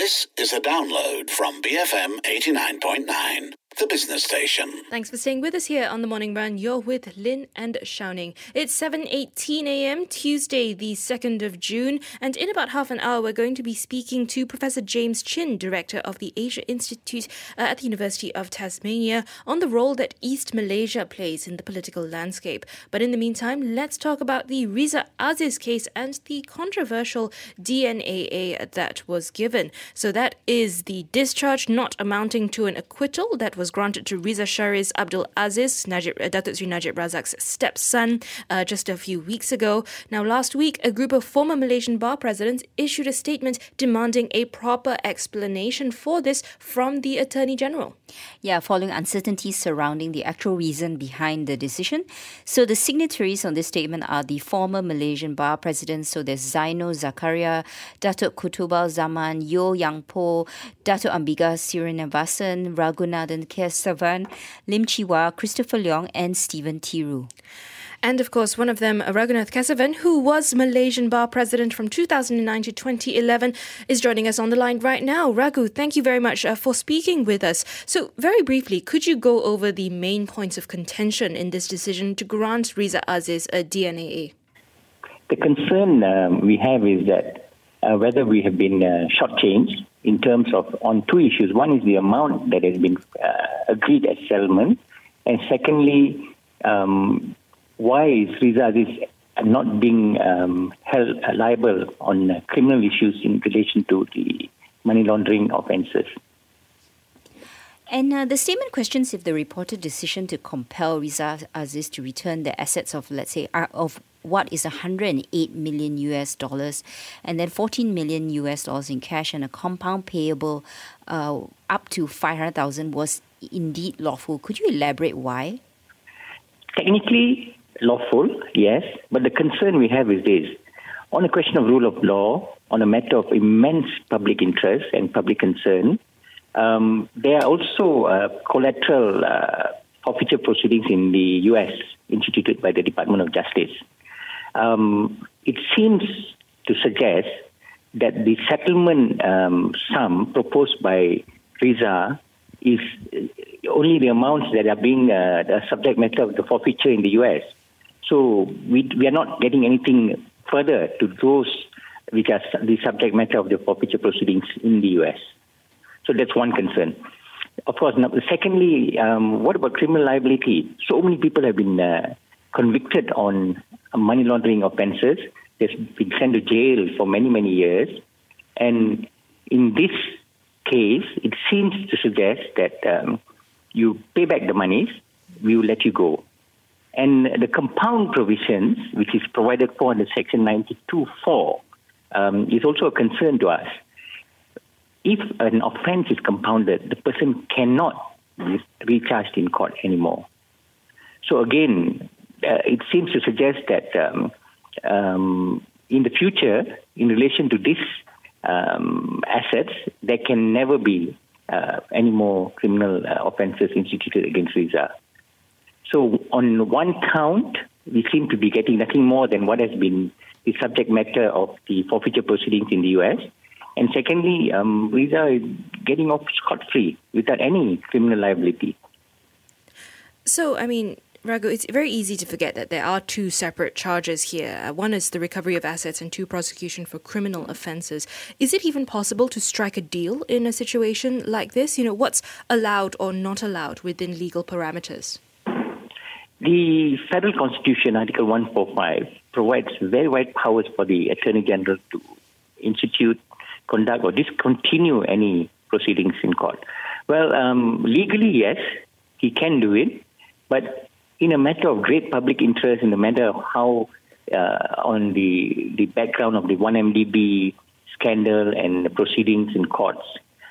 This is a download from BFM 89.9, the business station. Thanks for staying with us here on The Morning Run. You're with Lynn and Shouning. It's 7:18 a.m, Tuesday, the 2nd of June. And in about half an hour, we're going to be speaking to Professor James Chin, Director of the Asia Institute at the University of Tasmania, on the role that East Malaysia plays in the political landscape. But in the meantime, let's talk about the Riza Aziz case and the controversial DNAA that was given. So that is the discharge not amounting to an acquittal that was granted to Riza Shariz Abdul Aziz, Datuk Sri Najib Razak's stepson, just a few weeks ago. Now, last week, a group of former Malaysian bar presidents issued a statement demanding a proper explanation for this from the Attorney General. Yeah, following uncertainties surrounding the actual reason behind the decision. So the signatories on this statement are the former Malaysian bar presidents. So there's Zainul Zakaria, Datuk Kutubal Zaman, Yeo Yang Po, Datuk Ambiga Sirinivasan, Raghunathan Kesavan, Lim Chi Wah, Christopher Leong and Stephen Tiru. And of course, one of them, Raghunath Kesavan, who was Malaysian bar president from 2009 to 2011, is joining us on the line right now. Raghu, thank you very much for speaking with us. So very briefly, could you go over the main points of contention in this decision to grant Riza Aziz a DNAA? The concern we have is that whether we have been shortchanged in terms of on two issues. One is the amount that has been agreed as settlement, and secondly, why is Riza Aziz not being held liable on criminal issues in relation to the money laundering offences? And the statement questions if the reported decision to compel Riza Aziz to return the assets of, let's say, of what is $108 million US dollars, and then $14 million US dollars in cash and a compound payable up to 500,000 was indeed lawful. Could you elaborate why? Technically lawful, yes, but the concern we have is this. On a question of rule of law, on a matter of immense public interest and public concern, there are also collateral forfeiture proceedings in the US instituted by the Department of Justice. It seems to suggest that the settlement sum proposed by Riza is only the amounts that are being the subject matter of the forfeiture in the US. So we are not getting anything further to those which are the subject matter of the forfeiture proceedings in the US. So that's one concern. Of course, now, secondly, what about criminal liability? So many people have been convicted on money laundering offences. They've been sent to jail for many, many years. And in this case, it seems to suggest that you pay back the monies, we will let you go. And the compound provisions, which is provided for under Section 92(4), is also a concern to us. If an offence is compounded, the person cannot be recharged in court anymore. So again, it seems to suggest that in the future, in relation to these assets, there can never be any more criminal offences instituted against Riza. So on one count, we seem to be getting nothing more than what has been the subject matter of the forfeiture proceedings in the US. And secondly, Riza is getting off scot-free without any criminal liability. So, I mean, Raghu, it's very easy to forget that there are two separate charges here. One is the recovery of assets and two, prosecution for criminal offences. Is it even possible to strike a deal in a situation like this? You know, what's allowed or not allowed within legal parameters? The Federal Constitution, Article 145, provides very wide powers for the Attorney General to institute, conduct or discontinue any proceedings in court. Well, legally, yes, he can do it, but in a matter of great public interest, in the matter of how, on the background of the 1MDB scandal and the proceedings in courts,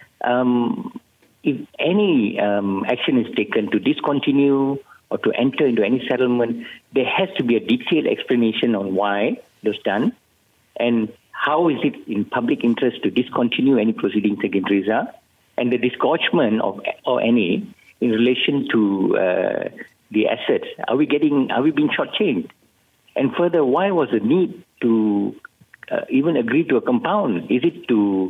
if any action is taken to discontinue or to enter into any settlement, there has to be a detailed explanation on why it was done and how is it in public interest to discontinue any proceedings against Riza, and the disgorgement of or any in relation to the assets. Are we being shortchanged? And further, why was the need to even agree to a compound? Is it to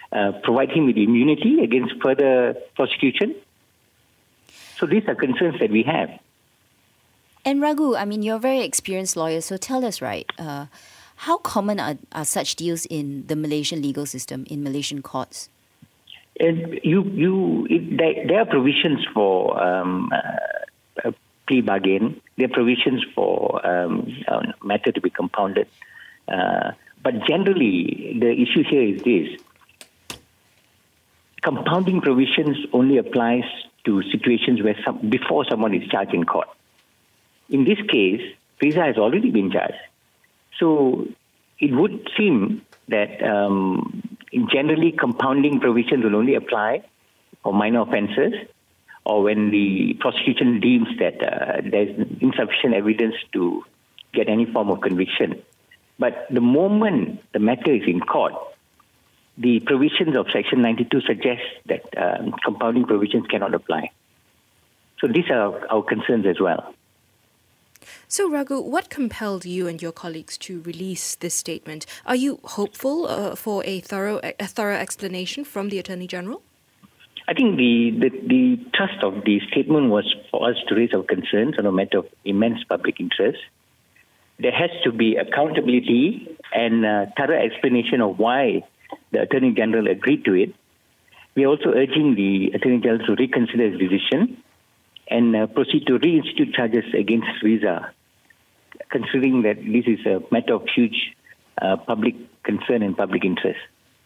provide him with immunity against further prosecution. So these are concerns that we have. And Raghu, I mean, you're a very experienced lawyer, so tell us, right, how common are such deals in the Malaysian legal system, in Malaysian courts? And there are provisions for a plea bargain. There are provisions for a matter to be compounded. But generally, the issue here is this. Compounding provisions only applies to situations where before someone is charged in court. In this case, Riza has already been charged. So it would seem that generally compounding provisions will only apply for minor offences or when the prosecution deems that there's insufficient evidence to get any form of conviction. But the moment the matter is in court, the provisions of Section 92 suggest that compounding provisions cannot apply. So these are our concerns as well. So, Raghu, what compelled you and your colleagues to release this statement? Are you hopeful for a thorough explanation from the Attorney General? I think the thrust of the statement was for us to raise our concerns on a matter of immense public interest. There has to be accountability and thorough explanation of why the Attorney General agreed to it. We are also urging the Attorney General to reconsider his decision and proceed to reinstitute charges against Riza, considering that this is a matter of huge public concern and public interest.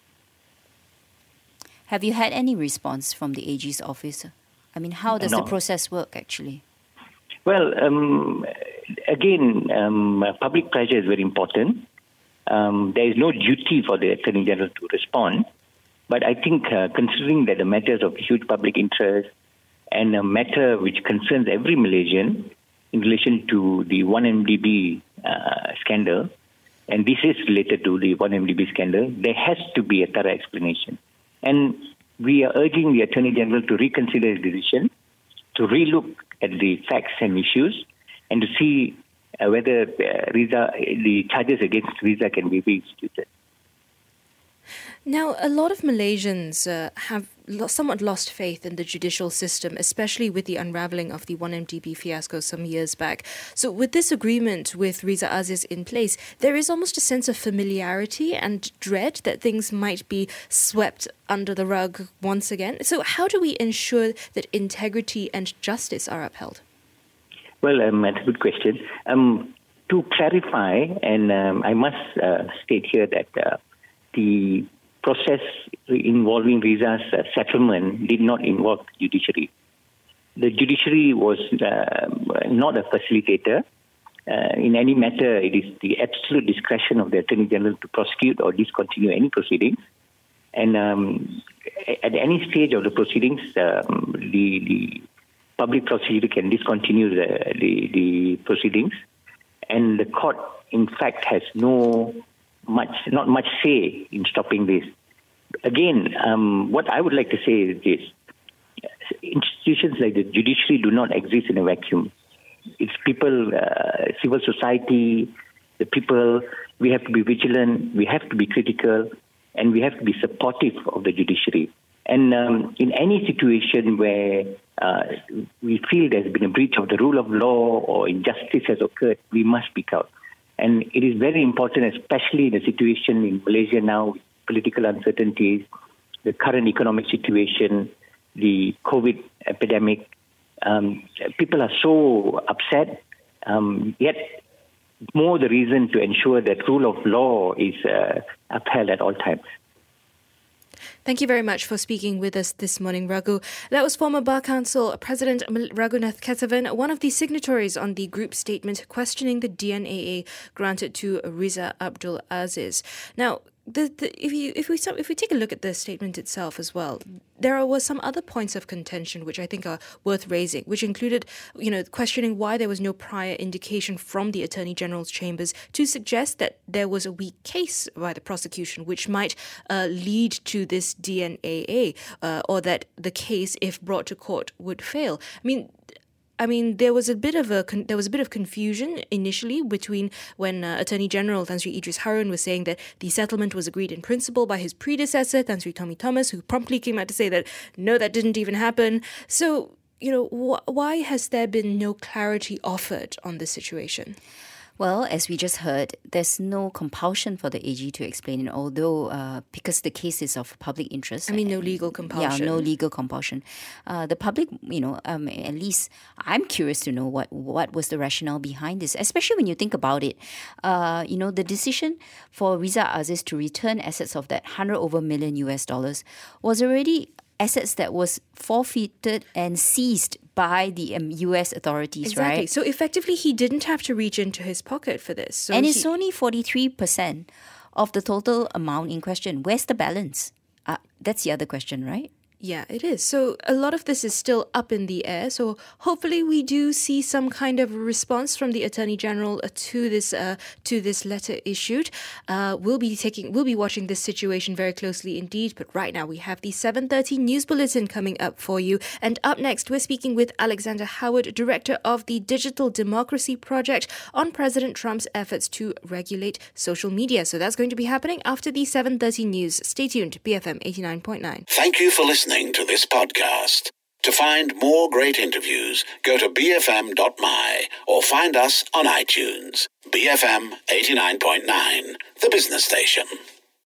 Have you had any response from the AG's office? I mean, how does the process work, actually? Well, again, public pressure is very important. There is no duty for the Attorney General to respond. But I think considering that the matters of huge public interest and a matter which concerns every Malaysian in relation to the 1MDB scandal, and this is related to the 1MDB scandal, there has to be a thorough explanation. And we are urging the Attorney General to reconsider his decision, to relook at the facts and issues, and to see whether the charges against Riza can be reinstituted. Now, a lot of Malaysians have somewhat lost faith in the judicial system, especially with the unravelling of the 1MDB fiasco some years back. So with this agreement with Riza Aziz in place, there is almost a sense of familiarity and dread that things might be swept under the rug once again. So how do we ensure that integrity and justice are upheld? Well, that's a good question. To clarify, and I must state here that the process involving Riza's settlement did not involve the judiciary. The judiciary was not a facilitator. In any matter, it is the absolute discretion of the Attorney General to prosecute or discontinue any proceedings. And at any stage of the proceedings, the public prosecutor can discontinue the proceedings. And the court, in fact, has not much say in stopping this. Again, what I would like to say is this. Institutions like the judiciary do not exist in a vacuum. It's people, civil society, the people. We have to be vigilant, we have to be critical, and we have to be supportive of the judiciary. And in any situation where we feel there's been a breach of the rule of law or injustice has occurred, we must speak out. And it is very important, especially in a situation in Malaysia now, with political uncertainties, the current economic situation, the COVID epidemic. People are so upset, yet more the reason to ensure that rule of law is upheld at all times. Thank you very much for speaking with us this morning, Raghu. That was former Bar Council President Raghunath Kesavan, one of the signatories on the group statement questioning the DNAA granted to Riza Abdul Aziz. Now, if we take a look at the statement itself as well, there were some other points of contention which I think are worth raising, which included, questioning why there was no prior indication from the Attorney General's chambers to suggest that there was a weak case by the prosecution, which might lead to this DNAA, or that the case, if brought to court, would fail. I mean, I mean, there was a bit of confusion initially between when Attorney General Tan Sri Idris Harun was saying that the settlement was agreed in principle by his predecessor, Tan Sri Tommy Thomas, who promptly came out to say that no, that didn't even happen. So, why has there been no clarity offered on this situation? Well, as we just heard, there's no compulsion for the AG to explain it, although because the case is of public interest. I mean, no legal compulsion. Yeah, no legal compulsion. The public, at least I'm curious to know what was the rationale behind this, especially when you think about it. The decision for Riza Aziz to return assets of that $100 million was already assets that was forfeited and seized by the US authorities, exactly. Right? So effectively, he didn't have to reach into his pocket for this. So and it's only 43% of the total amount in question. Where's the balance? That's the other question, right? Yeah, it is. So a lot of this is still up in the air. So hopefully we do see some kind of response from the Attorney General to this letter issued. We'll be watching this situation very closely indeed. But right now we have the 7:30 news bulletin coming up for you. And up next, we're speaking with Alexander Howard, director of the Digital Democracy Project, on President Trump's efforts to regulate social media. So that's going to be happening after the 7:30 news. Stay tuned. BFM 89.9. Thank you for listening to this podcast. To find more great interviews, go to bfm.my or find us on iTunes. BFM 89.9, the business station.